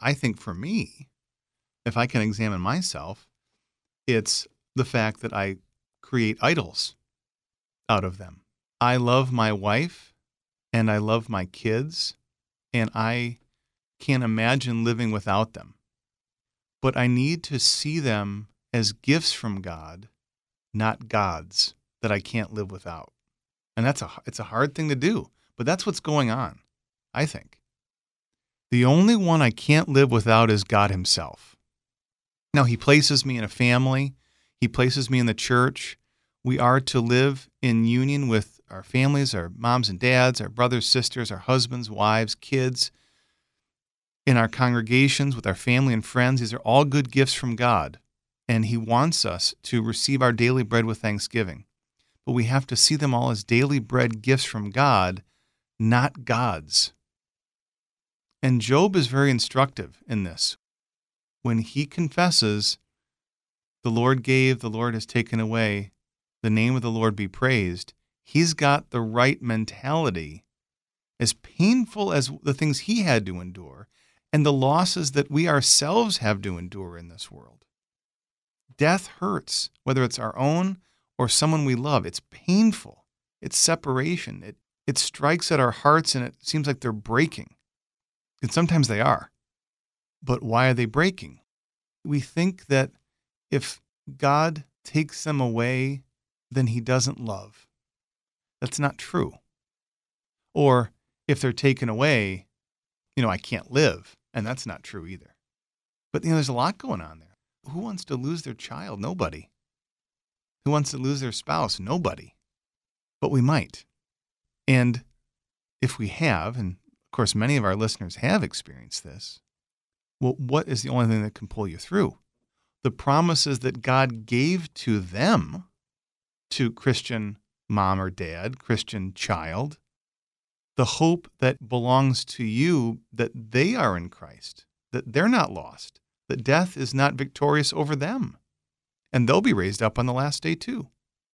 I think for me, if I can examine myself, it's the fact that I create idols out of them. I love my wife and I love my kids, and I can't imagine living without them. But I need to see them as gifts from God, not gods that I can't live without. And it's a hard thing to do, but that's what's going on, I think. The only one I can't live without is God himself. Now, he places me in a family. He places me in the church. We are to live in union with our families, our moms and dads, our brothers, sisters, our husbands, wives, kids, in our congregations with our family and friends. These are all good gifts from God, and he wants us to receive our daily bread with thanksgiving. But we have to see them all as daily bread gifts from God, not gods. And Job is very instructive in this. When he confesses, the Lord gave, the Lord has taken away, the name of the Lord be praised, he's got the right mentality, as painful as the things he had to endure and the losses that we ourselves have to endure in this world. Death hurts, whether it's our own or someone we love. It's painful. It's separation. It strikes at our hearts and it seems like they're breaking. And sometimes they are. But why are they breaking? We think that if God takes them away, then he doesn't love. That's not true. Or if they're taken away, I can't live. And that's not true either. But, there's a lot going on there. Who wants to lose their child? Nobody. Who wants to lose their spouse? Nobody. But we might. And if we have, and of course many of our listeners have experienced this, well, what is the only thing that can pull you through? The promises that God gave to them, to Christian mom or dad, Christian child, the hope that belongs to you that they are in Christ, that they're not lost, that death is not victorious over them, and they'll be raised up on the last day too.